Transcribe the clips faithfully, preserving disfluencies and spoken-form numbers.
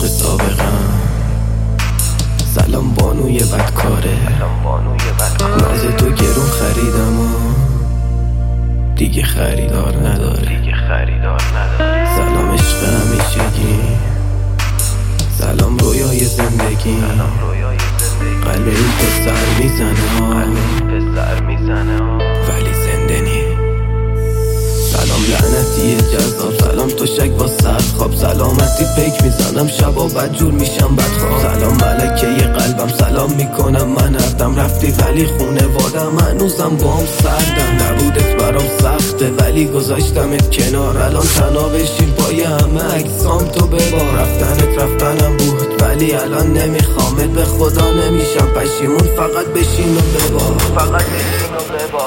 عشق سابقم. سلام بانوی بدکاره، ناز تو گرون خریدم و دیگه خریدار نداره. سلام عشق همیشگی، سلام رویای زندگی. قلب این پسر میزنه ولی زنده نی. سلام لعنتی جذاب، سلام تشک با سرخواب. سلامتی پیک میزنم شبا بدجور میشم بدخواب. سلام ملکه ی قلبم، سلام میکنم من هردم. رفتی ولی خونه وادم، هنوزم بام سردم. نبودت برام سخته ولی گذاشتمت کنار. الان تنها بشین پای همه اجسام تو ببار. رفتنت رفتنم بود ولی الان نمیخوامت. به خدا نمیشم پشیمون، فقط بشین و ببار. فقط بشین و ببار.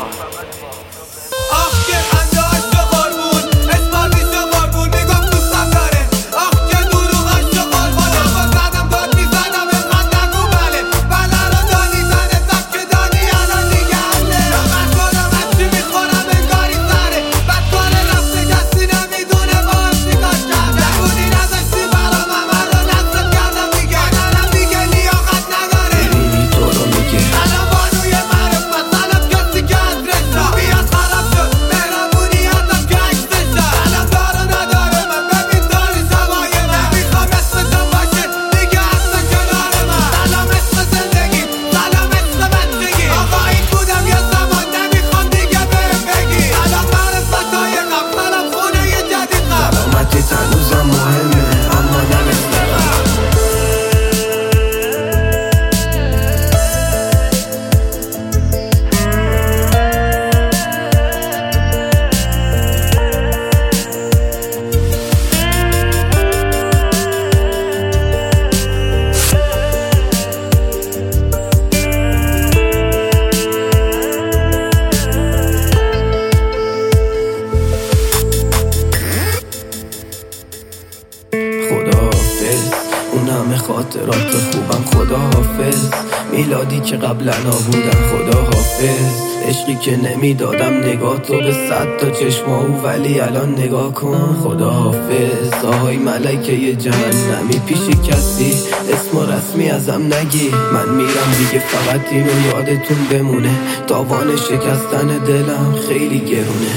خداحافظ اون همه خاطرات خوبم. خداحافظ میلادی که قبلا نبودم. خداحافظ عشقی که نمیدادم نگاه تو به صد تا چشماو ولی الان نگاه کن. خداحافظ آهای ملکه ی جهنمی، پیشی کسی اسم و رسمی ازم نگی. من میرم دیگه فقط اینو یادتون بمونه. تاوان شکستن دلم خیلی گرونه.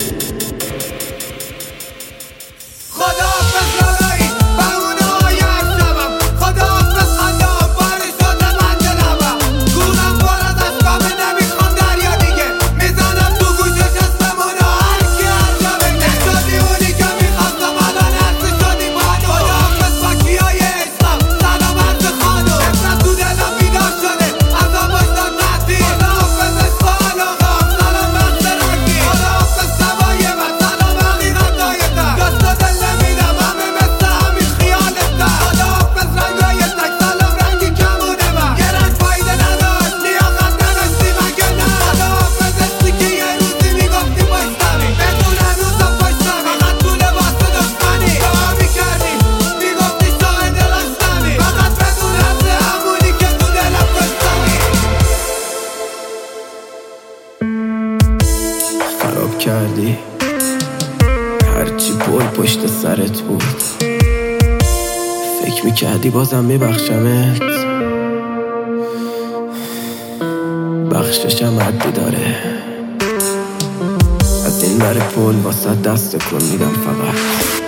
خراب کردی هرچی پل پشت سرت بود. فکر میکردی بازم میبخشمت، بخششم حدی داره. از این بر پل واسه دست کن میدم فقط،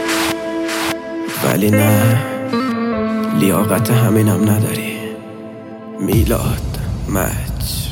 ولی نه لیاقت همینم نداری. میلاد مچ